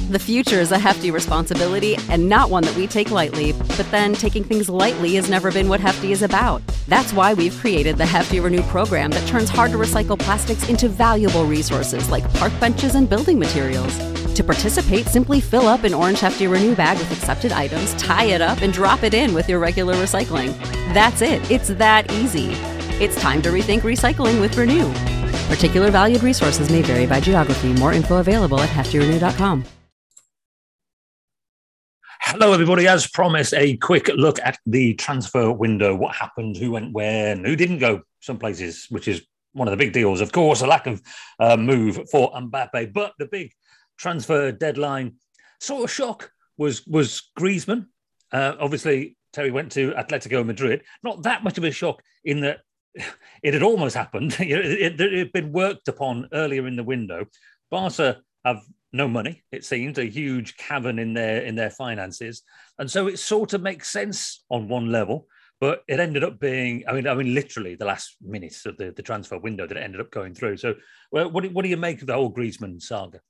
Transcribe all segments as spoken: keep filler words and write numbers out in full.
The future is a hefty responsibility and not one that we take lightly, but then taking things lightly has never been what Hefty is about. That's why we've created the Hefty Renew program that turns hard-to-recycle plastics into valuable resources like park benches and building materials. To participate, simply fill up an orange Hefty Renew bag with accepted items, tie it up, and drop it in with your regular recycling. That's it. It's that easy. It's time to rethink recycling with Renew. Particular valued resources may vary by geography. More info available at hefty renew dot com. Hello, everybody. As promised, a quick look at the transfer window. What happened, who went where, and who didn't go some places, which is one of the big deals. Of course, a lack of uh, move for Mbappe. But the big transfer deadline sort of shock was, was Griezmann. Uh, obviously, Terry went to Atletico Madrid. Not that much of a shock in that it had almost happened. it, it had been worked upon earlier in the window. Barca have no money, it seems, a huge cavern in their in their finances. And so it sort of makes sense on one level, but it ended up being, I mean, I mean, literally the last minutes of the, the transfer window that it ended up going through. So well, what, do, what do you make of the whole Griezmann saga?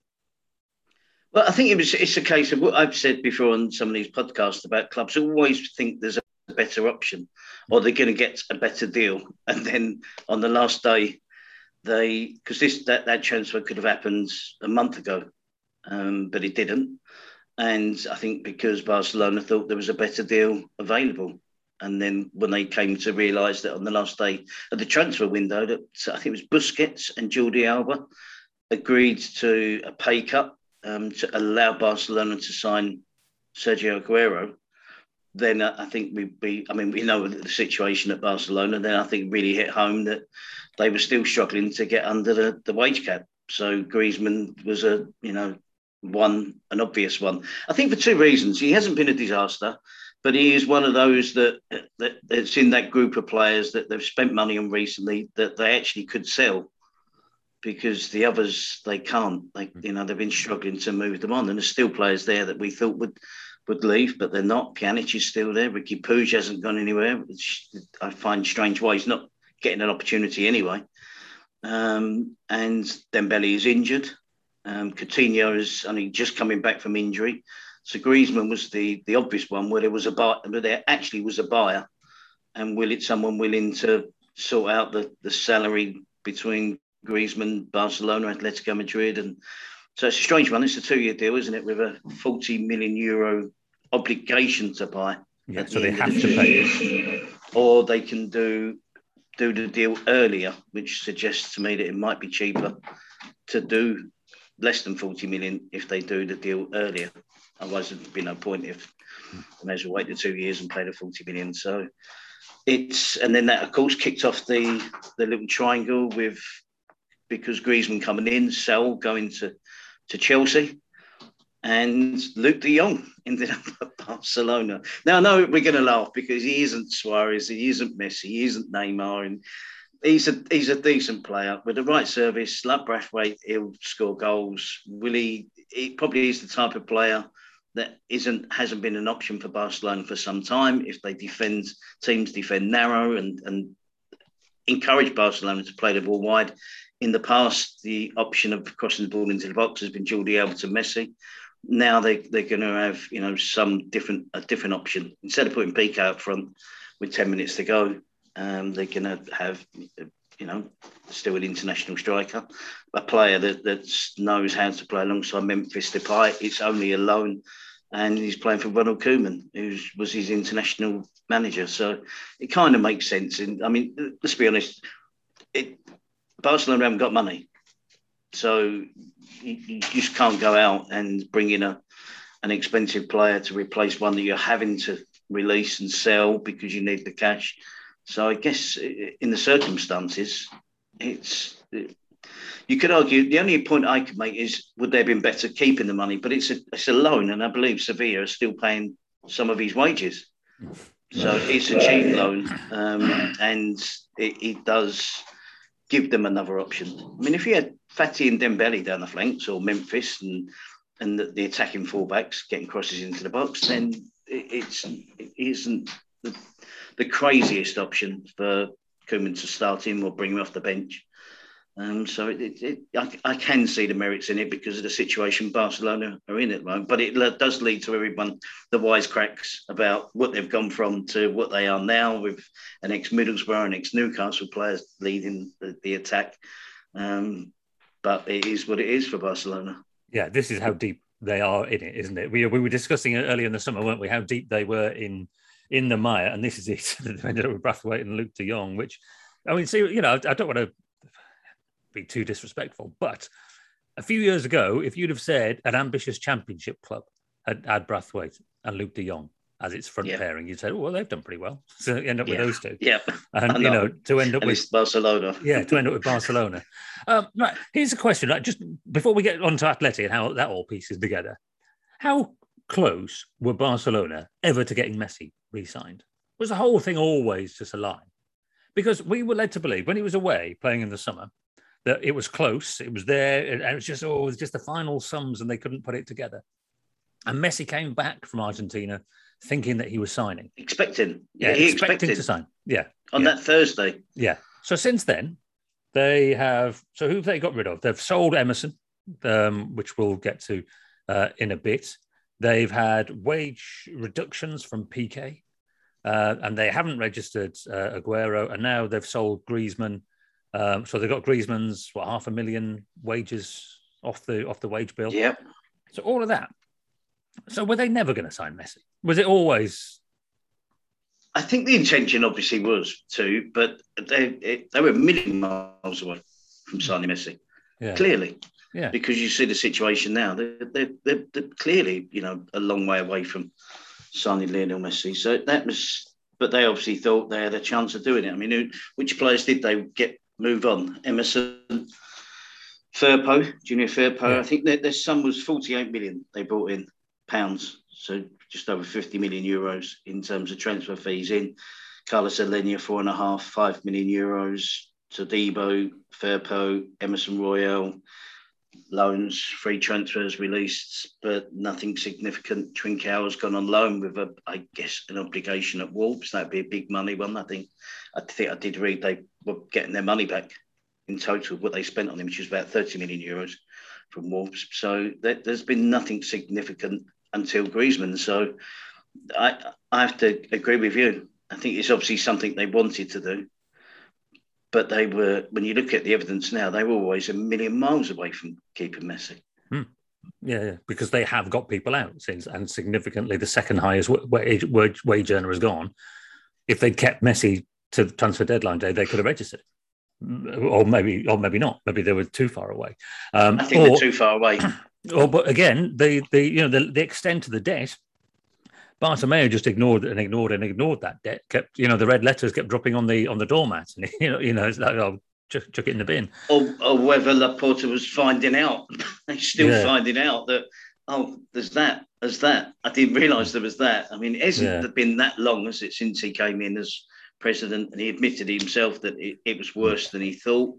Well, I think it was, it's a case of what I've said before on some of these podcasts about clubs who always think there's a better option or they're going to get a better deal. And then on the last day, they, because this that, that transfer could have happened a month ago. Um, but it didn't. And I think because Barcelona thought there was a better deal available. And then when they came to realise that on the last day of the transfer window, that I think it was Busquets and Jordi Alba agreed to a pay cut um, to allow Barcelona to sign Sergio Aguero, then I think we'd be, I mean, we know the situation at Barcelona, then I think really hit home that they were still struggling to get under the, the wage cap. So Griezmann was a, you know, one, an obvious one. I think for two reasons. He hasn't been a disaster, but he is one of those that, that that's in that group of players that they've spent money on recently that they actually could sell because the others, they can't. Like, you know, they've been struggling to move them on. And there's still players there that we thought would would leave, but they're not. Pjanic is still there. Ricky Puig hasn't gone anywhere, which I find strange why he's not getting an opportunity anyway. Um, and Dembele is injured. Um, Coutinho is only just coming back from injury. So Griezmann was the the obvious one where there was a buy, but there actually was a buyer. And will it someone willing to sort out the, the salary between Griezmann, Barcelona, Atletico Madrid? And so it's a strange one. It's a two-year deal, isn't it? With a forty million euro obligation to buy. Yeah, so they have to pay it. Or they can do do the deal earlier, which suggests to me that it might be cheaper to do less than forty million if they do the deal earlier. Otherwise, there'd be no point if they may as well wait the two years and pay the forty million. So it's, and then that, of course, kicked off the, the little triangle with, because Griezmann coming in, Saul going to, to Chelsea, and Luke de Jong ended up at Barcelona. Now, I know we're going to laugh because he isn't Suarez, he isn't Messi, he isn't Neymar, and He's a he's a decent player with the right service, like Braithwaite. He'll score goals. Will he? He probably is the type of player that isn't hasn't been an option for Barcelona for some time. If they defend, teams defend narrow and and encourage Barcelona to play the ball wide. In the past, the option of crossing the ball into the box has been Jordi Alba to Messi. Now they they're going to have, you know, some different a different option instead of putting Piqué up front with ten minutes to go. Um, they're going to have, you know, still an international striker, a player that, that knows how to play alongside Memphis Depay. It's only a loan, and he's playing for Ronald Koeman, who was his international manager. So it kind of makes sense. And I mean, let's be honest, it, Barcelona haven't got money. So you, you just can't go out and bring in a an expensive player to replace one that you're having to release and sell because you need the cash. So I guess in the circumstances, it's you could argue the only point I could make is would they have been better keeping the money? But it's a it's a loan, and I believe Sevilla are still paying some of his wages. So it's a cheap loan, um, and it, it does give them another option. I mean, if you had Fati and Dembele down the flanks, or Memphis and and the, the attacking fullbacks getting crosses into the box, then it, it's it isn't the, the craziest option for Koeman to start him or bring him off the bench. Um, so it, it, it, I, I can see the merits in it because of the situation Barcelona are in at the moment. But it le- does lead to everyone the wisecracks about what they've gone from to what they are now, with an ex-Middlesbrough and ex-Newcastle players leading the, the attack. Um, but it is what it is for Barcelona. Yeah, this is how deep they are in it, isn't it? We, we were discussing it earlier in the summer, weren't we? How deep they were in in the mire, and this is it. They ended up with Braithwaite and Luke de Jong, which, I mean, see, you know, I don't want to be too disrespectful, but a few years ago, if you'd have said an ambitious championship club had had Braithwaite and Luke de Jong as its front yeah. pairing, you'd say, oh, well, they've done pretty well. So you end up yeah. with those two. Yeah. And, know. you know, to end up and with Barcelona. yeah, to end up with Barcelona. Um, right, here's a question, right, just before we get on to Atleti and how that all pieces together. How close were Barcelona ever to getting Messi re-signed? Was the whole thing always just a lie? Because we were led to believe when he was away playing in the summer that it was close, it was there, and it was just, oh, it was just the final sums and they couldn't put it together. And Messi came back from Argentina thinking that he was signing. Expecting. Yeah, he expecting expected to sign. Yeah. On yeah. that Thursday. Yeah. So since then, they have, so who have they got rid of? They've sold Emerson, um, which we'll get to uh, in a bit. They've had wage reductions from P K, uh, and they haven't registered uh, Aguero, and now they've sold Griezmann. Um, so they've got Griezmann's, what, half a million wages off the off the wage bill. Yeah. So all of that. So were they never going to sign Messi? Was it always? I think the intention obviously was to, but they it, they were a million miles away from signing Messi. Yeah. Clearly. Yeah. Because you see the situation now. They're, they're, they're, they're clearly, you know, a long way away from signing Lionel Messi. So that was, but they obviously thought they had a chance of doing it. I mean, who, which players did they get move on? Emerson, Firpo, Junior Firpo. Yeah. I think their, their sum was forty-eight million they brought in pounds. So just over fifty million euros in terms of transfer fees in. Carlos Alenia, four and a half, five million euros. Todibo, Firpo, Emerson Royale, loans, free transfers released, but nothing significant. Trincao has gone on loan with, a, I guess, an obligation at Wolves. That'd be a big money one. I think, I think I did read they were getting their money back in total, what they spent on him, which was about thirty million euros from Wolves. So there, there's been nothing significant until Griezmann. So I, I have to agree with you. I think it's obviously something they wanted to do. But they were, when you look at the evidence now, they were always a million miles away from keeping Messi. Hmm. Yeah, yeah, because they have got people out since, and significantly the second highest wage, wage, wage earner has gone. If they'd kept Messi to the transfer deadline day, they could have registered, or maybe, or maybe not. Maybe they were too far away. Um, I think or, they're too far away. Or, but again, the the you know the, the extent of the debt. Bartomeu just ignored and ignored and ignored that debt. Kept, you know, the red letters kept dropping on the on the doormat, and you know, you know, it's like, oh, chuck, chuck it in the bin. Or, or whether Laporta was finding out, they're still yeah. finding out that, oh, there's that, there's that. I didn't realise there was that. I mean, it hasn't yeah. been that long, has it, since he came in as president, and he admitted himself that it, it was worse than he thought.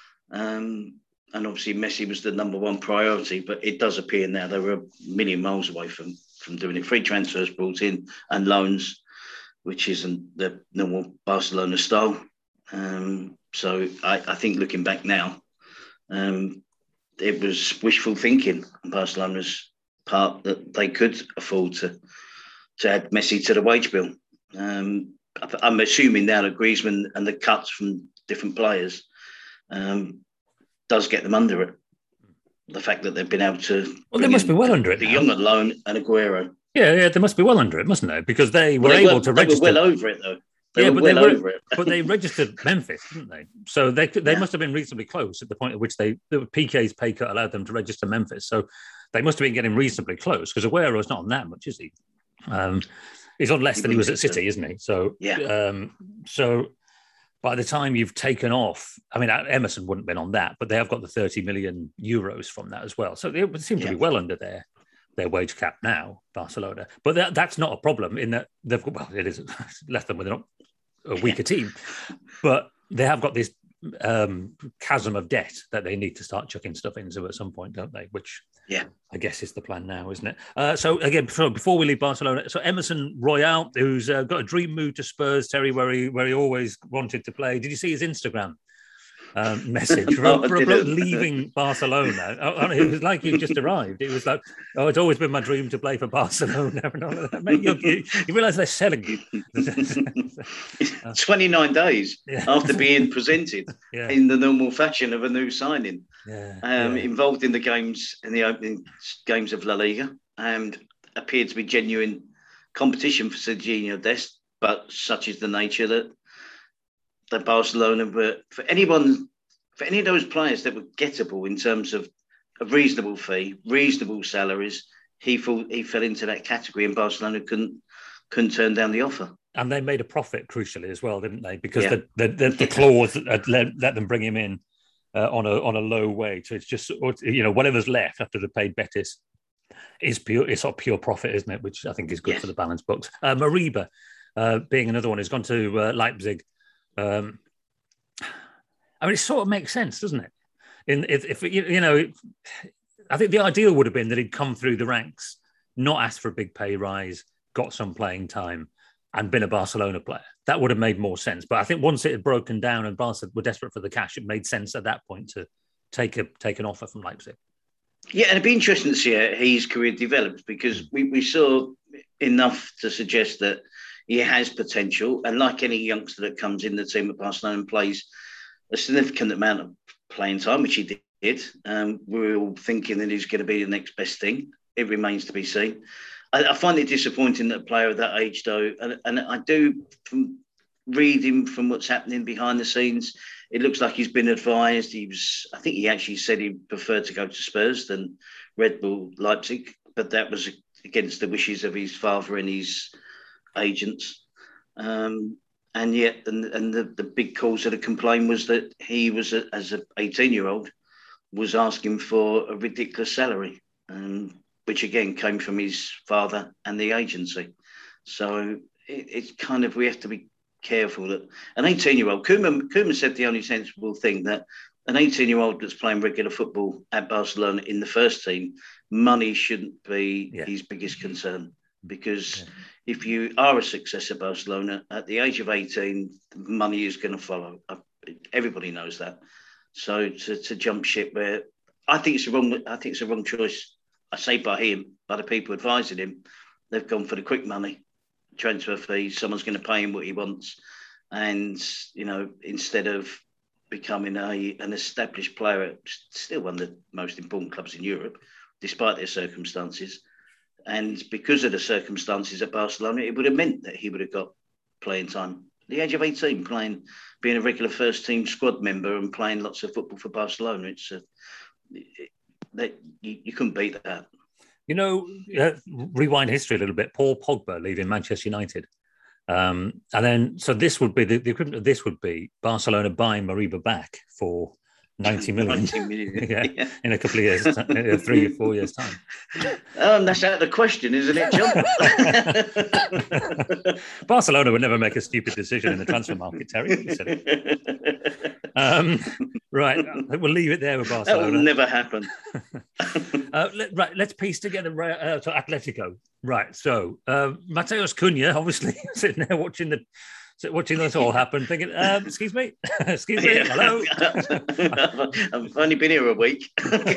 Um, and obviously, Messi was the number one priority, but it does appear now they were a million miles away from. from doing it. Free transfers brought in and loans, which isn't the normal Barcelona style. Um, so I, I think looking back now, um, it was wishful thinking on Barcelona's part that they could afford to to add Messi to the wage bill. Um, I'm assuming now that Griezmann and the cuts from different players um, does get them under it. The fact that they've been able to... Well, they must be well under it The now. Young alone and Aguero. Yeah, yeah, they must be well under it, mustn't they? Because they were well, they able were, to they register... They were well over it, though. They yeah, were but well they were, over it. But they registered Memphis, didn't they? So they they yeah. must have been reasonably close at the point at which they... The P K's pay cut allowed them to register Memphis. So they must have been getting reasonably close, because Aguero's not on that much, is he? Um, he's on less he than he was at City, so. Isn't he? So, yeah. Um, so... By the time you've taken off, I mean, Emerson wouldn't have been on that, but they have got the thirty million euros from that as well. So they seem to yeah. be well under their their wage cap now, Barcelona. But that, that's not a problem in that they've got, well, it is left them with a weaker team, but they have got this um, chasm of debt that they need to start chucking stuff into at some point, don't they? Which yeah, I guess is the plan now, isn't it? Uh, so again, before, before we leave Barcelona, so Emerson Royale, who's uh, got a dream move to Spurs, Terry, where he where he always wanted to play. Did you see his Instagram? um, message for, No, a, I for a bloke didn't. leaving Barcelona. Oh, it was like you just arrived. It was like, oh, it's always been my dream to play for Barcelona. And all of that. Mate, you, you, you realise they're selling you. twenty-nine days Yeah. after being presented Yeah. in the normal fashion of a new signing, Yeah, um, yeah. involved in the games, in the opening games of La Liga, and appeared to be genuine competition for Serginho Dest, but such is the nature that that Barcelona were, for anyone, for any of those players that were gettable in terms of a reasonable fee, reasonable salaries, he thought he fell into that category, and Barcelona couldn't couldn't turn down the offer. And they made a profit, crucially, as well, didn't they? Because Yeah. the, the, the, the clause that had let, let them bring him in uh, on a on a low wage. So it's just, you know, whatever's left after they paid Betis is pure, it's sort of pure profit, isn't it? Which I think is good Yes. for the balance books. Uh, Mariba, uh, being another one, has gone to uh, Leipzig. Um, I mean, it sort of makes sense, doesn't it? In if, if you, you know, I think the ideal would have been that he'd come through the ranks, not asked for a big pay rise, got some playing time, and been a Barcelona player. That would have made more sense. But I think once it had broken down and Barca were desperate for the cash, it made sense at that point to take a take an offer from Leipzig. Yeah, and it'd be interesting to see how his career develops, because we, we saw enough to suggest that he has potential. And like any youngster that comes in the team at Barcelona and plays a significant amount of playing time, which he did, um, we're all thinking that he's going to be the next best thing. It remains to be seen. I, I find it disappointing that a player of that age, though, and, and I do, from reading from what's happening behind the scenes, it looks like he's been advised. He was, I think he actually said he preferred to go to Spurs than Red Bull Leipzig, but that was against the wishes of his father and his agents. Um, and yet, and, and the, the big cause of the complaint was that he was, a, as an eighteen-year-old, was asking for a ridiculous salary, um, which again came from his father and the agency. So it, it's kind of, we have to be careful that an eighteen-year-old, Koeman, Koeman said the only sensible thing, that an eighteen-year-old that's playing regular football at Barcelona in the first team, money shouldn't be yeah. his biggest concern. Because yeah. if you are a success at Barcelona, at the age of eighteen, money is going to follow. Everybody knows that. So to, to jump ship where, I think it's a wrong, I think it's a wrong choice. I say by him, by the people advising him, they've gone for the quick money, transfer fees. Someone's going to pay him what he wants, and you know, instead of becoming a an established player at still one of the most important clubs in Europe, despite their circumstances. And because of the circumstances at Barcelona, it would have meant that he would have got playing time. At the age of eighteen, playing, being a regular first team squad member and playing lots of football for Barcelona, it's a, it, that you, you couldn't beat that. You know, uh, rewind history a little bit. Paul Pogba leaving Manchester United. Um, and then, so this would be, the, the equivalent of this would be Barcelona buying Mariba back for ninety million, ninety million. yeah, yeah. in a couple of years, three or four years' time. Um, that's out of the question, isn't it, John? Barcelona would never make a stupid decision in the transfer market, Terry. You said it. Um, right, we'll leave it there with Barcelona. That will never happen. uh, let, right, let's piece together uh, to Atletico. Right, so uh, Mateus Cunha, obviously sitting there watching the. So watching this all happen, thinking, um, excuse me, excuse me, hello. I've only been here a week.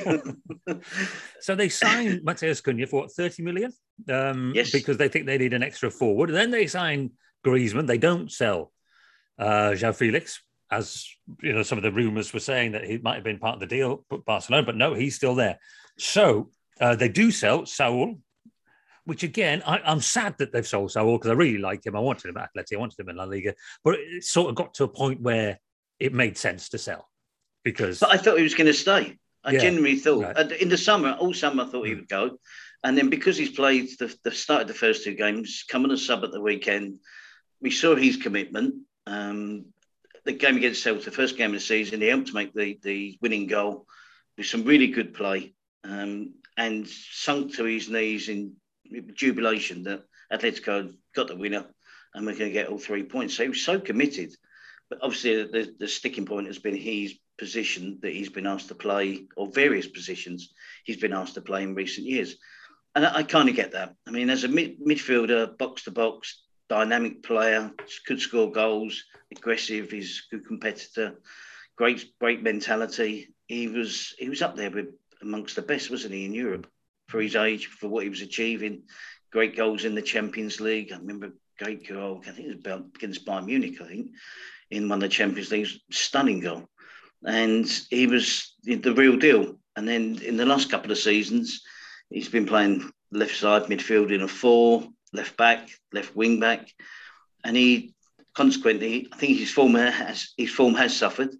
So they signed Mateus Cunha for what, thirty million? Um, yes. Because they think they need an extra forward. And then they sign Griezmann. They don't sell uh, João Felix, as you know, some of the rumours were saying that he might have been part of the deal, but Barcelona, but no, he's still there. So uh, they do sell Saul, which again, I, I'm sad that they've sold Saul because I really like him. I wanted him at Atleti, I wanted him in La Liga, but it sort of got to a point where it made sense to sell because. But I thought he was going to stay. I yeah, genuinely thought right. in the summer, all summer, I thought he would go, and then because he's played the, the start of the first two games, coming a sub at the weekend, we saw his commitment. Um, the game against Celta, first game of the season, he helped make the the winning goal with some really good play, um, and sunk to his knees in jubilation that Atletico got the winner and we're going to get all three points. So he was so committed. But obviously the, the sticking point has been his position that he's been asked to play, or various positions he's been asked to play in recent years. And I, I kind of get that. I mean, as a mid, midfielder, box-to-box, dynamic player, could score goals, aggressive, he's a good competitor, great, great mentality. He was he was up there with amongst the best, wasn't he, in Europe for his age, for what he was achieving. Great goals in the Champions League. I remember great goal. I think it was about against Bayern Munich. I think in one of the Champions Leagues, stunning goal, and he was the real deal. And then in the last couple of seasons, he's been playing left side midfield in a four, left back, left wing back, and he consequently, I think his form has his form has suffered,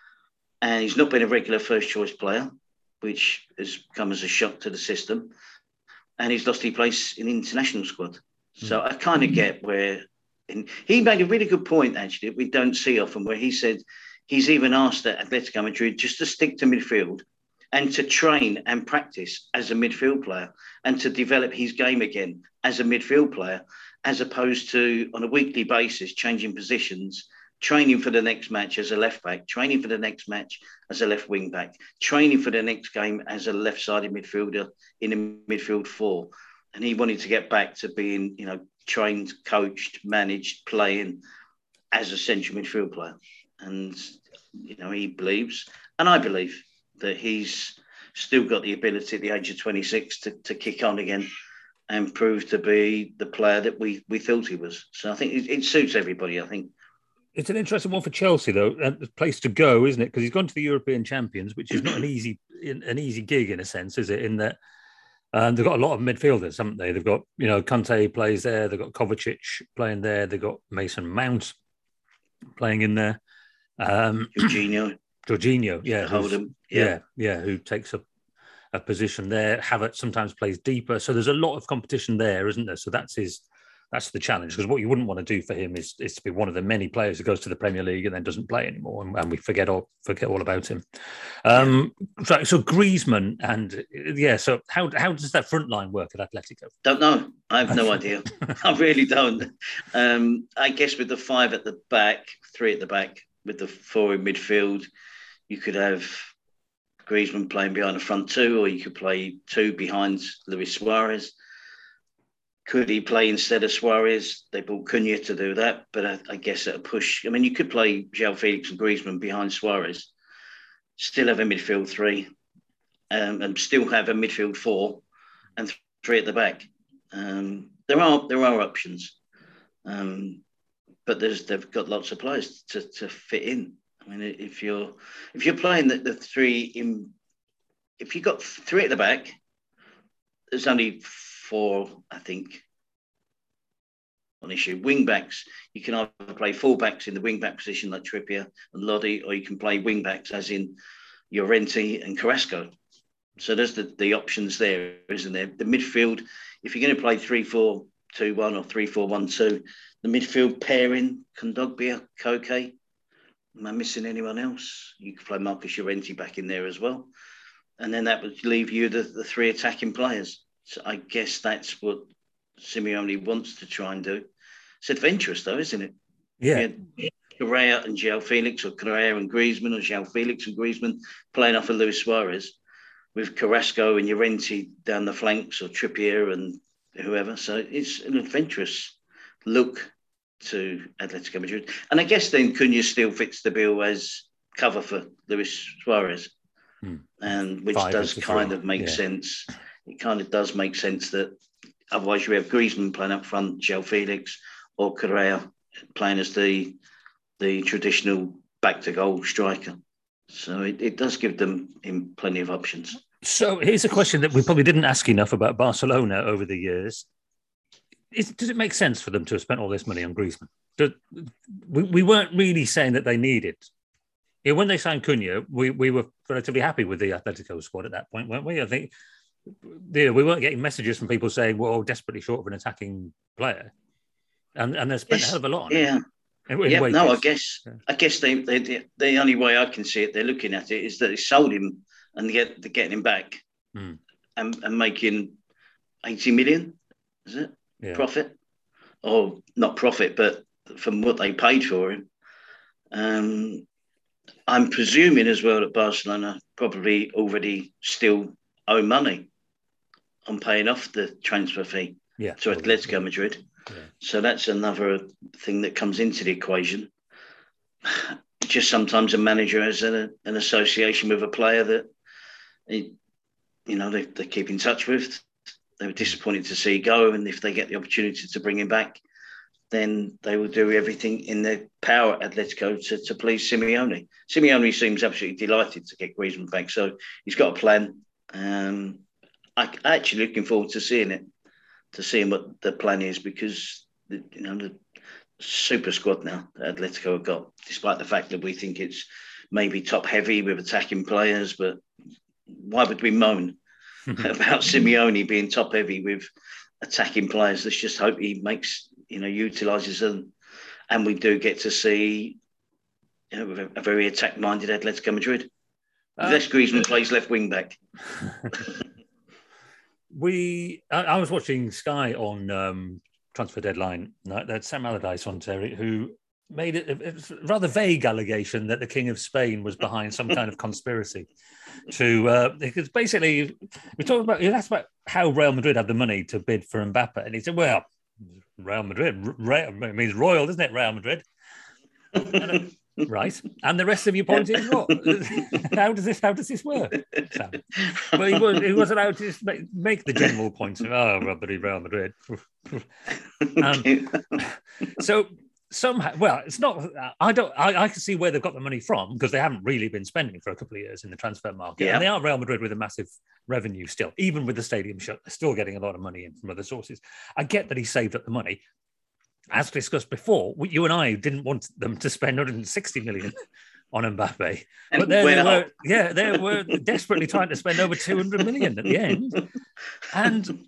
and he's not been a regular first choice player, which has come as a shock to the system, and he's lost his place in the international squad. So I kind of get where and he made a really good point actually that we don't see often, where he said he's even asked at Atletico Madrid just to stick to midfield and to train and practice as a midfield player and to develop his game again as a midfield player, as opposed to on a weekly basis changing positions, training for the next match as a left back, training for the next match as a left wing back, training for the next game as a left-sided midfielder in a midfield four. And he wanted to get back to being, you know, trained, coached, managed, playing as a central midfield player. And, you know, he believes, and I believe, that he's still got the ability at the age of twenty-six to, to kick on again and prove to be the player that we, we thought he was. So I think it, it suits everybody, I think. It's an interesting one for Chelsea, though, a place to go, isn't it? Because he's gone to the European Champions, which is not an easy an easy gig in a sense, is it? In that um, they've got a lot of midfielders, haven't they? They've got, you know, Conte plays there. They've got Kovacic playing there. They've got Mason Mount playing in there. Um, Jorginho. Jorginho, yeah. Hold him. Yeah. yeah, yeah, who takes up a position there. Havertz sometimes plays deeper. So there's a lot of competition there, isn't there? So that's his... That's the challenge, because what you wouldn't want to do for him is, is to be one of the many players who goes to the Premier League and then doesn't play anymore, and, and we forget all forget all about him. Um, so, so Griezmann and yeah, so how how does that front line work at Atletico? Don't know. I have no idea. I really don't. Um, I guess with the five at the back, three at the back, with the four in midfield, you could have Griezmann playing behind the front two, or you could play two behind Luis Suarez. Could he play instead of Suarez? They brought Cunha to do that, but I, I guess at a push. I mean, you could play João Felix and Griezmann behind Suarez, still have a midfield three, um, and still have a midfield four, and three at the back. Um, there are there are options, um, but there's they've got lots of players to, to fit in. I mean, if you're if you're playing the, the three in, if you've got three at the back, there's only four, I think, on issue. Wing backs, you can either play full backs in the wing back position like Trippier and Lodi, or you can play wing backs as in Llorente and Carrasco. So there's the, the options there, isn't there? The midfield, if you're going to play three four two one or three four one two, the midfield pairing, Kondogbia, Koke. Am I missing anyone else? You could play Marcus Llorente back in there as well. And then that would leave you the, the three attacking players. So I guess that's what Simeone wants to try and do. It's adventurous, though, isn't it? Yeah. Correa and João Felix, or Correa and Griezmann, or João Felix and Griezmann playing off of Luis Suarez, with Carrasco and Llorente down the flanks, or Trippier and whoever. So it's an adventurous look to Atletico Madrid. And I guess then Cunha still fits the bill as cover for Luis Suarez, hmm. and which Five does kind three. of make yeah. sense. It kind of does make sense that otherwise you have Griezmann playing up front, João Felix, or Correa playing as the the traditional back-to-goal striker. So it, it does give them in plenty of options. So here's a question that we probably didn't ask enough about Barcelona over the years. Is, does it make sense for them to have spent all this money on Griezmann? Do, we, we weren't really saying that they needed. Yeah, when they signed Cunha, we, we were relatively happy with the Atletico squad at that point, weren't we? I think yeah, we weren't getting messages from people saying, well, desperately short of an attacking player. And and they spent yes, a hell of a lot on yeah. it. In, in yeah, wages. no, I guess yeah. I guess they, they, they the only way I can see it, they're looking at it, is that they sold him and they get they're getting him back mm. and, and making eighty million, is it? Yeah. Profit? Or not profit, but from what they paid for him. Um, I'm presuming as well that Barcelona probably already still owe money on paying off the transfer fee yeah, to Atletico yeah. Madrid. Yeah. So that's another thing that comes into the equation. just sometimes a manager has a, an association with a player that, he, you know, they, they keep in touch with. They were disappointed to see go, and if they get the opportunity to bring him back, then they will do everything in their power at Atletico to, to please Simeone. Simeone seems absolutely delighted to get Griezmann back, so he's got a plan. Um, I, I'm actually looking forward to seeing it, to seeing what the plan is, because the, you know the super squad now that Atletico have got, despite the fact that we think it's maybe top heavy with attacking players, but why would we moan about Simeone being top heavy with attacking players? Let's just hope he makes, you know, utilises them, and we do get to see, you know, a, a very attack-minded Atletico Madrid. Uh, Less Griezmann plays left wing back. we, I, I was watching Sky on um, Transfer Deadline. That Sam Allardyce on Terry, who made it a, a rather vague allegation that the King of Spain was behind some kind of conspiracy. To uh, because basically we talked about, he asked about how Real Madrid had the money to bid for Mbappe, and he said, "Well, Real Madrid, Real, it means royal, doesn't it? Real Madrid, and, uh, right?" And the rest of you pointed, "What? how does this? How does this work?" Sam? Well, he was he was allowed to just make, make the general points of, "Oh, Real Madrid." um, so. Somehow, well, it's not. I don't. I, I can see where they've got the money from, because they haven't really been spending for a couple of years in the transfer market, yeah. And they are Real Madrid with a massive revenue still, even with the stadium shut. They're still getting a lot of money in from other sources. I get that he saved up the money, as discussed before. You and I didn't want them to spend one hundred sixty million on Mbappe, and but there they were. Yeah, they were desperately trying to spend over two hundred million at the end, and.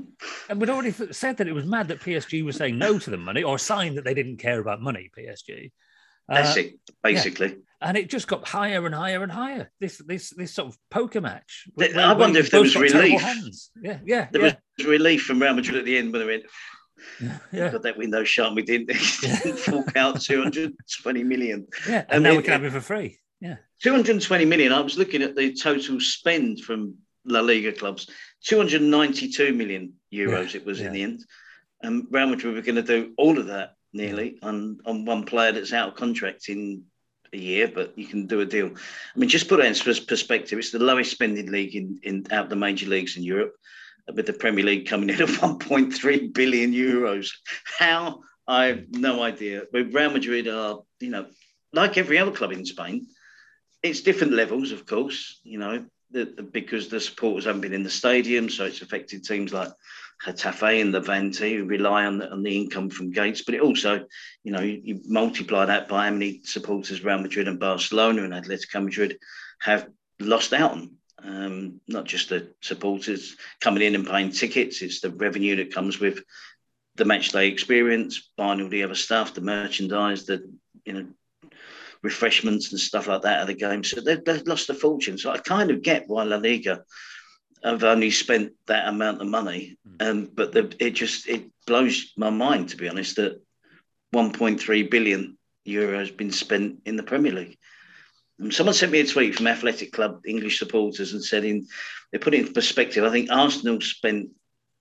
And we'd already said that it was mad that P S G was saying no to the money, or a sign that they didn't care about money, P S G. That's uh, it, basically. Yeah. And it just got higher and higher and higher. This this this sort of poker match. Where, I wonder if there was relief. Yeah, yeah. There yeah. was relief from Real Madrid at the end when they went, yeah, yeah. got that window shut, we didn't, didn't fork out two hundred twenty million. Yeah, and, and now it, we can have it for free. Yeah. two hundred twenty million. I was looking at the total spend from La Liga clubs. two hundred ninety-two million euros yeah, it was yeah. in the end. And um, Real Madrid were going to do all of that nearly on, on one player that's out of contract in a year, but you can do a deal. I mean, just put it in perspective, it's the lowest spending league in, in out of the major leagues in Europe, with the Premier League coming in at one point three billion euros. How? I have no idea. But Real Madrid are, you know, like every other club in Spain, it's different levels, of course, you know, The, the, because the supporters haven't been in the stadium, so it's affected teams like Getafe and Levante, who rely on the, on the income from gates. But it also, you know, you, you multiply that by how many supporters Real Madrid and Barcelona and Atletico Madrid have lost out on. Um, not just the supporters coming in and paying tickets, it's the revenue that comes with the match day experience, buying all the other stuff, the merchandise, the, you know, refreshments and stuff like that at the game. So they've, they've lost a fortune. So I kind of get why La Liga have only spent that amount of money. Um, but the, it just, it blows my mind, to be honest, that one point three billion euros has been spent in the Premier League. And someone sent me a tweet from Athletic Club English supporters and said, in they put it in perspective, I think Arsenal spent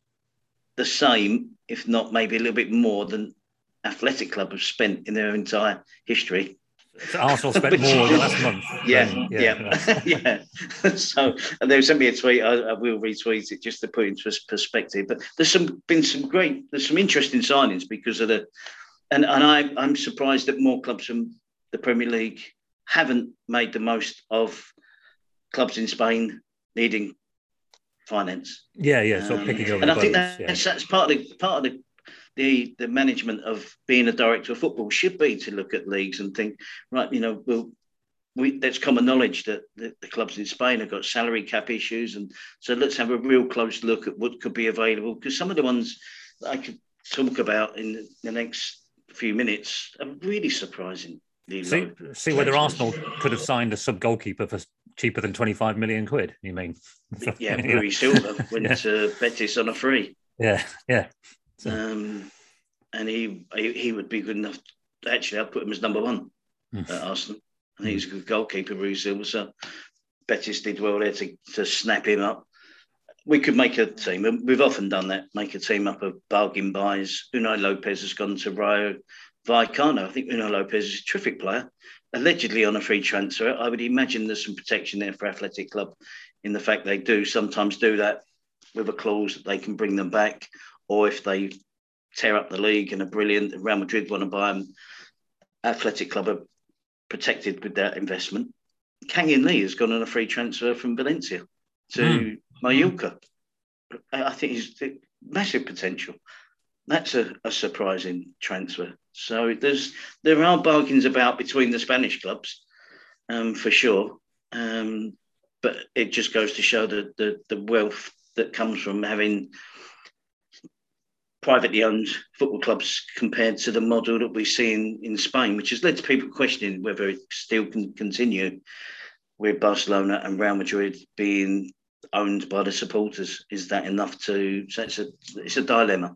the same, if not maybe a little bit more than Athletic Club have spent in their entire history. So Arsenal spent more than last month. Yeah, than, yeah, yeah. yeah. So, and they sent me a tweet. I, I will retweet it just to put into perspective. But there's some been some great, there's some interesting signings because of the, and and I I'm surprised that more clubs from the Premier League haven't made the most of clubs in Spain needing finance. Yeah, yeah. So um, picking over. And I think budgets, that's, yeah. that's part of the part of the. The, the management of being a director of football should be to look at leagues and think, right, you know, we'll, we, that's common knowledge that the, the clubs in Spain have got salary cap issues. And so let's have a real close look at what could be available. Because some of the ones that I could talk about in the next few minutes are really surprising. See, see whether Arsenal could have signed a sub-goalkeeper for cheaper than twenty-five million quid, you mean? Yeah, Rui Silva went yeah. to Betis on a free. Yeah, yeah. So. Um, and he, he he would be good enough. Actually, I'd put him as number one mm. at Arsenal. I think mm. he's a good goalkeeper, Rui Silva. So Betis did well there to, to snap him up. We could make a team, and we've often done that, make a team up of bargain buys. Unai Lopez has gone to Rayo Vallecano. I think Uno Lopez is a terrific player, allegedly on a free transfer. I would imagine there's some protection there for Athletic Club in the fact they do sometimes do that with a clause that they can bring them back, or if they tear up the league and are brilliant and Real Madrid want to buy them, Athletic Club are protected with that investment. Kang-in Lee has gone on a free transfer from Valencia to mm. Mallorca. I think he's massive potential. That's a, a surprising transfer. So there's there are bargains about between the Spanish clubs, um, for sure. Um, but it just goes to show the, the the wealth that comes from having privately owned football clubs compared to the model that we see in, in Spain, which has led to people questioning whether it still can continue with Barcelona and Real Madrid being owned by the supporters. Is that enough to... So it's a, it's a dilemma.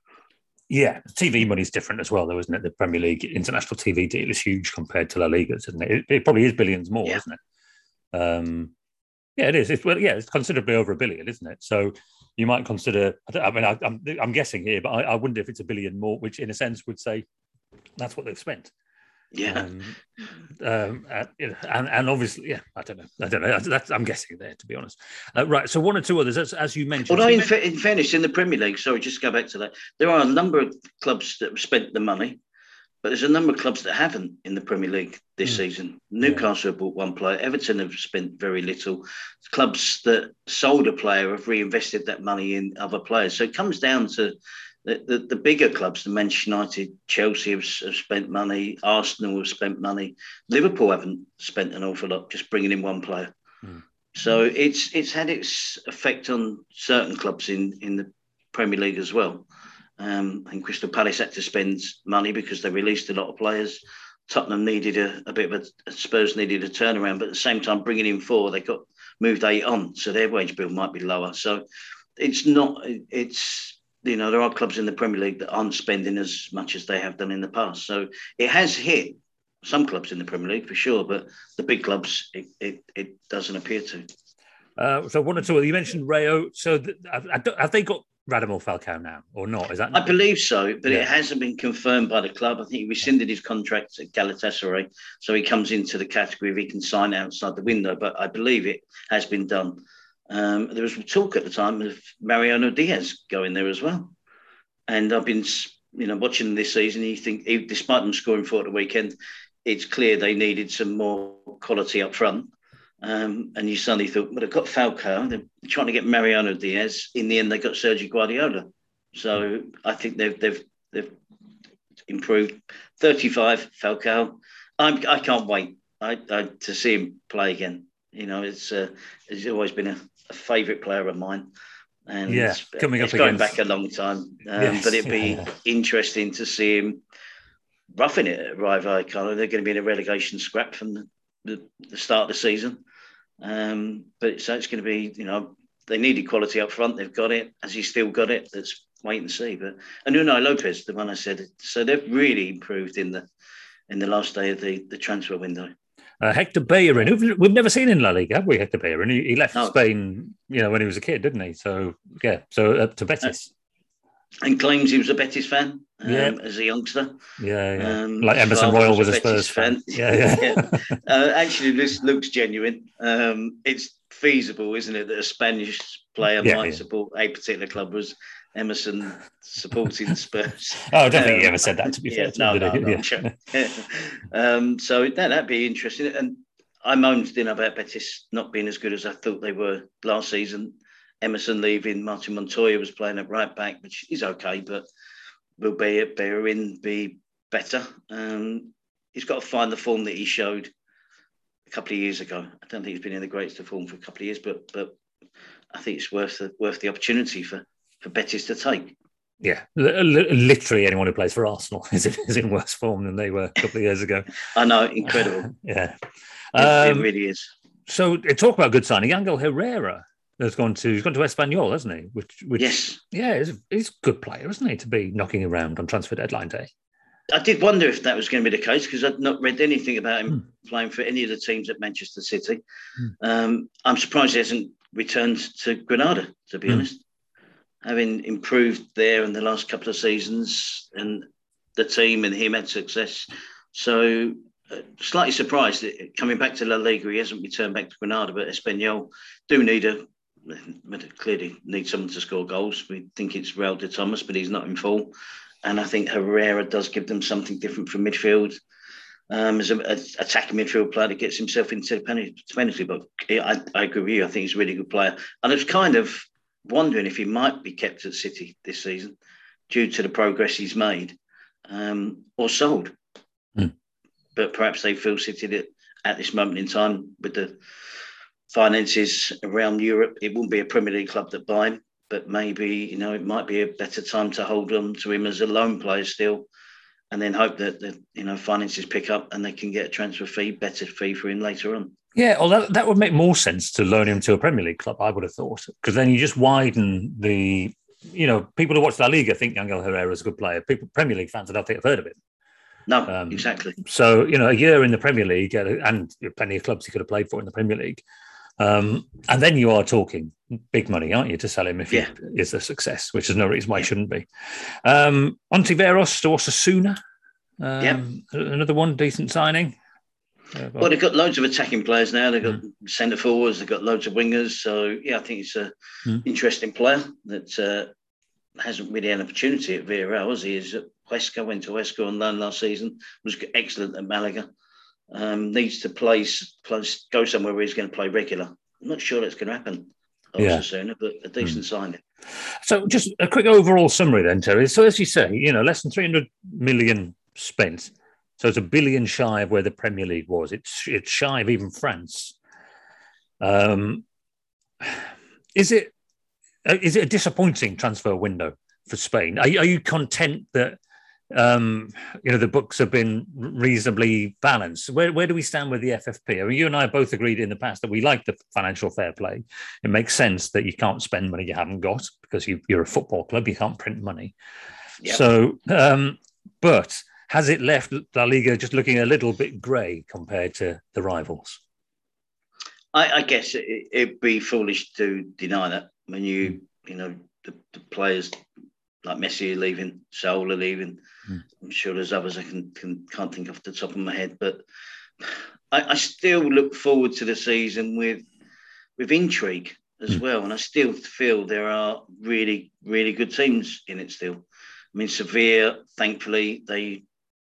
Yeah, T V money is different as well, though, isn't it? The Premier League international T V deal is huge compared to La Liga's, isn't it? It, it probably is billions more, yeah. isn't it? Um, yeah, it is. It's, well, yeah, it's considerably over a billion, isn't it? So you might consider. I, I mean, I, I'm I'm guessing here, but I, I wonder if it's a billion more, which in a sense would say that's what they've spent. Yeah, um, um, uh, you know, and and obviously, yeah, I don't know, I don't know. That's, that's I'm guessing there, to be honest. Uh, right, so one or two others, as, as you mentioned. Although, in, fa- in fairness, in the Premier League, sorry, just go back to that. There are a number of clubs that have spent the money, but there's a number of clubs that haven't in the Premier League this mm. season. Newcastle yeah. have bought one player. Everton have spent very little. Clubs that sold a player have reinvested that money in other players. So it comes down to The, the, the bigger clubs, the Manchester United, Chelsea have, have spent money, Arsenal have spent money, Liverpool haven't spent an awful lot, just bringing in one player. Mm. So it's it's had its effect on certain clubs in, in the Premier League as well. Um, and Crystal Palace had to spend money because they released a lot of players. Tottenham needed a, a bit of a, Spurs needed a turnaround, but at the same time, bringing in four, they got moved eight on, so their wage bill might be lower. So it's not, it's, you know, there are clubs in the Premier League that aren't spending as much as they have done in the past. So it has hit some clubs in the Premier League for sure, but the big clubs, it it, it doesn't appear to. Uh, so one or two, you mentioned Rayo. So th- have they got Radamel Falcao now or not? Is that? I believe so, but yeah. it hasn't been confirmed by the club. I think he rescinded his contract at Galatasaray, so he comes into the category if he can sign outside the window. But I believe it has been done. Um, there was talk at the time of Mariano Diaz going there as well. And I've been, you know, watching this season. You think, despite them scoring four at the weekend, it's clear they needed some more quality up front. Um, and you suddenly thought, well, they've got Falcao. They're trying to get Mariano Diaz. In the end, they got Sergio Guardiola. So I think they've they've they've improved. thirty-five, Falcao. I'm, I can't wait I, I, to see him play again. You know, it's uh, it's always been a, a favourite player of mine, and yeah, coming it's up going against... back a long time. Um, yes, but it'd be yeah. interesting to see him roughing it at Rayo Vallecano. They're going to be in a relegation scrap from the, the, the start of the season, um, but so it's going to be, you know, they needed quality up front. They've got it. Has he still got it? Let's wait and see. But and Unai Lopez, the one I said, so they've really improved in the in the last day of the, the transfer window. Uh, Hector Bellerin, who we've never seen in La Liga, have we? Hector Bellerin, he, he left no. Spain, you know, when he was a kid, didn't he? So yeah, so uh, to Betis, uh, and claims he was a Betis fan um, yeah. as a youngster. Yeah, yeah. Um, like Emerson Royal was, was a Spurs fan. fan. Yeah, yeah. yeah. Uh, actually, this looks genuine. Um, it's feasible, isn't it, that a Spanish player yeah, might yeah. support a particular club? Was Emerson supporting Spurs? Oh, I don't think um, he ever said that, to be yeah, fair. No, no, no, yeah. I'm sure. um, so that, that'd be interesting. And I moaned, didn't I, about Betis not being as good as I thought they were last season. Emerson leaving, Martin Montoya was playing at right back, which is okay, but will be Bellerin be better? Um, he's got to find the form that he showed a couple of years ago. I don't think he's been in the greatest of form for a couple of years, but but I think it's worth the, worth the opportunity for, for Betis to take. Yeah, L- literally anyone who plays for Arsenal is in, is in worse form than they were a couple of years ago. I know, incredible. yeah. It, Um, it really is. So talk about good signing. Angel Herrera has gone to he's gone to Espanyol, hasn't he? Which, which yes, yeah, he's, he's a good player, isn't he? To be knocking around on transfer deadline day. I did wonder if that was going to be the case because I'd not read anything about him hmm. playing for any of the teams at Manchester City. Hmm. Um, I'm surprised he hasn't returned to Granada, to be hmm. honest. Having improved there in the last couple of seasons, and the team and him had success. So uh, slightly surprised that coming back to La Liga, he hasn't returned back to Granada, but Espanyol do need a clearly need someone to score goals. We think it's Raul de Thomas, but he's not in full. And I think Herrera does give them something different from midfield. Um, as an attacking midfield player that gets himself into the penalty box. I, I agree with you. I think he's a really good player. And I was kind of wondering if he might be kept at City this season due to the progress he's made, um, or sold. Mm. But perhaps they feel City that at this moment in time, with the finances around Europe, it won't be a Premier League club that buy him. But maybe, you know, it might be a better time to hold on to him as a loan player still, and then hope that the you know finances pick up and they can get a transfer fee, better fee for him later on. Yeah, well, that, that would make more sense to loan him to a Premier League club, I would have thought, because then you just widen the, you know, people who watch La Liga think Angel Herrera is a good player. People, Premier League fans, I don't think have heard of him. No, um, exactly. So, you know, a year in the Premier League, uh, and plenty of clubs he could have played for in the Premier League. Um, and then you are talking big money, aren't you, to sell him if yeah. he is a success, which is no reason why yeah. he shouldn't be. Um, Ontiveros to Osasuna. Um, yeah. Another one decent signing. Uh, well, they've got loads of attacking players now. They've got mm. centre forwards. They've got loads of wingers. So, yeah, I think it's an mm. interesting player that uh, hasn't really had an opportunity at Villarreal, has he? Is at Huesca, went to Huesca on loan last season. Was excellent at Malaga. Um, needs to play, play, go somewhere where he's going to play regular. I'm not sure that's going to happen. Yeah. Sooner, but a decent mm. signing. So, just a quick overall summary then, Terry. So, as you say, you know, less than three hundred million spent. So it's a billion shy of where the Premier League was. It's it's shy of even France. Um, is it is it a disappointing transfer window for Spain? Are, are you content that um, you know the books have been reasonably balanced? Where where do we stand with the F F P? I mean, you and I both agreed in the past that we like the financial fair play. It makes sense that you can't spend money you haven't got because you, you're a football club. You can't print money. Yep. So, um, but has it left La Liga just looking a little bit grey compared to the rivals? I, I guess it, it'd be foolish to deny that when you, mm. you know, the, the players like Messi are leaving, Saul are leaving. Mm. I'm sure there's others I can, can, can't think off the top of my head, but I, I still look forward to the season with with intrigue as mm. well. And I still feel there are really, really good teams in it still. I mean, Sevilla, thankfully, they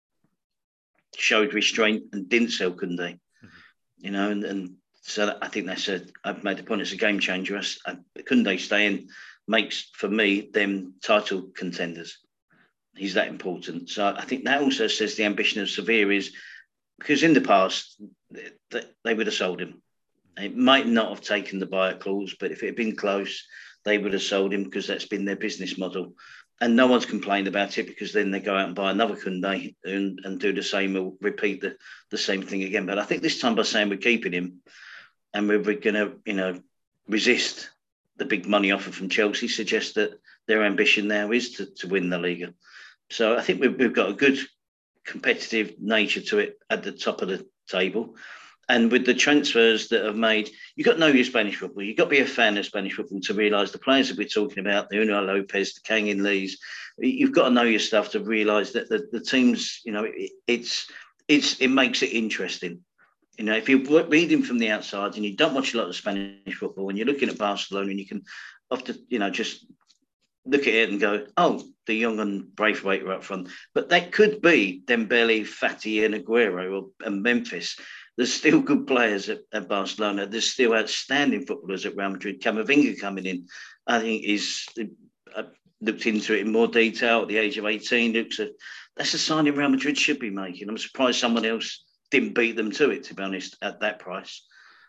showed restraint and didn't sell Koundé, mm-hmm. you know, and, and so I think that's a, I've made the point, it's a game changer. I, Koundé staying makes, for me, them title contenders. He's that important. So I think that also says the ambition of Sevilla is, because in the past, they, they would have sold him. It might not have taken the buyout clause, but if it had been close, they would have sold him because that's been their business model. And no one's complained about it because then they go out and buy another Koundé and, and do the same or repeat the, the same thing again. But I think this time by saying we're keeping him and we're, we're going to, you know, resist the big money offer from Chelsea suggests that their ambition now is to, to win the Liga. So I think we've, we've got a good competitive nature to it at the top of the table. And with the transfers that have made, you've got to know your Spanish football. You've got to be a fan of Spanish football to realise the players that we're talking about, the Unai Lopez, the Kang-in Lees, you've got to know your stuff to realise that the, the teams, you know, it, it's it's it makes it interesting. You know, if you're reading from the outside and you don't watch a lot of Spanish football and you're looking at Barcelona and you can often, you know, just look at it and go, oh, the young and Braithwaite are up front. But that could be Dembele, Fati and Aguero or, and Memphis. There's still good players at, at Barcelona. There's still outstanding footballers at Real Madrid. Camavinga coming in, I think is I looked into it in more detail at the age of eighteen. Looks a, that's a signing Real Madrid should be making. I'm surprised someone else didn't beat them to it, to be honest, at that price.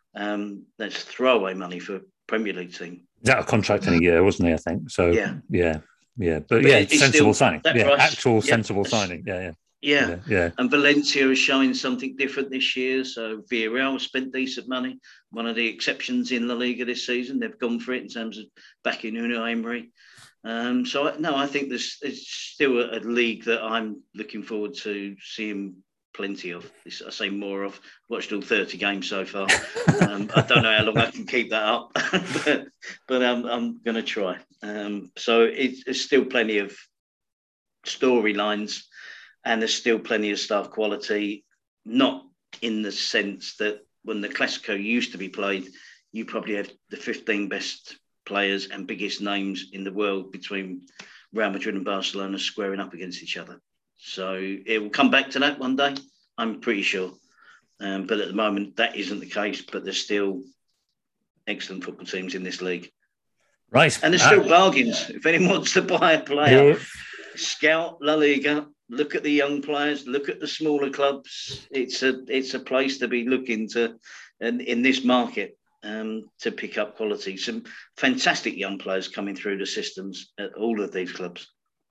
Um, that's throwaway money for a Premier League team. That a contract in a year, wasn't he? I think so. Yeah, yeah, yeah. But, but yeah, sensible signing. Yeah, price, actual yeah, sensible signing. Yeah, yeah. Yeah. yeah, yeah. And Valencia is showing something different this year. So Villarreal spent decent money. One of the exceptions in La Liga this season. They've gone for it in terms of backing Unai Emery. Um, so, no, I think there's it's still a, a league that I'm looking forward to seeing plenty of. I say more of. Watched all thirty games so far. um, I don't know how long I can keep that up, but, but um, I'm going to try. Um, so it, it's still plenty of storylines. and there's still plenty of staff quality, not in the sense that when the Clasico used to be played, you probably had the fifteen best players and biggest names in the world between Real Madrid and Barcelona squaring up against each other. So it will come back to that one day, I'm pretty sure. Um, but at the moment, that isn't the case, but there's still excellent football teams in this league. Right. And there's still uh, bargains. If anyone wants to buy a player, yeah. Scout La Liga, look at the young players, look at the smaller clubs. It's a it's a place to be looking to in, in this market um, to pick up quality. Some fantastic young players coming through the systems at all of these clubs.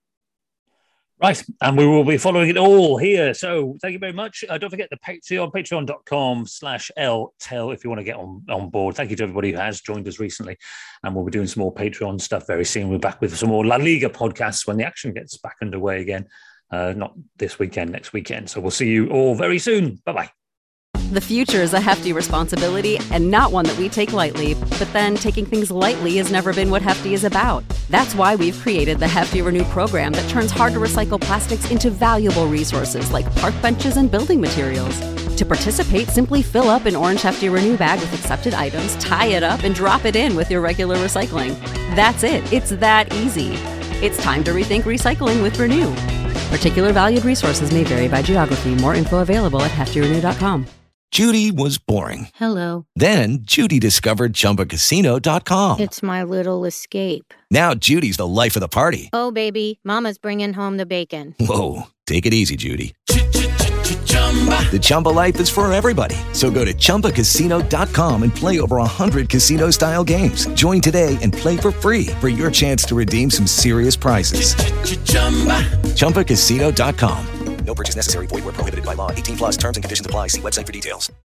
Right, and we will be following it all here. So thank you very much. Uh, don't forget the Patreon, patreon.com slash LTEL if you want to get on, on board. Thank you to everybody who has joined us recently. And we'll be doing some more Patreon stuff very soon. We're back with some more La Liga podcasts when the action gets back underway again. Uh, not this weekend, next weekend. So we'll see you all very soon. Bye-bye. The future is a hefty responsibility and not one that we take lightly. But then taking things lightly has never been what Hefty is about. That's why we've created the Hefty Renew program that turns hard-to-recycle plastics into valuable resources like park benches and building materials. To participate, simply fill up an orange Hefty Renew bag with accepted items, tie it up, and drop it in with your regular recycling. That's it. It's that easy. It's time to rethink recycling with Renew. Particular valued resources may vary by geography. More info available at hefty renew dot com. Judy was boring. Hello. Then Judy discovered Chumba Casino dot com. It's my little escape. Now Judy's the life of the party. Oh, baby, mama's bringing home the bacon. Whoa, take it easy, Judy. The Chumba life is for everybody. So go to Chumba Casino dot com and play over one hundred casino-style games. Join today and play for free for your chance to redeem some serious prizes. Chumba Casino dot com. No purchase necessary. Void where prohibited by law. eighteen plus terms and conditions apply. See website for details.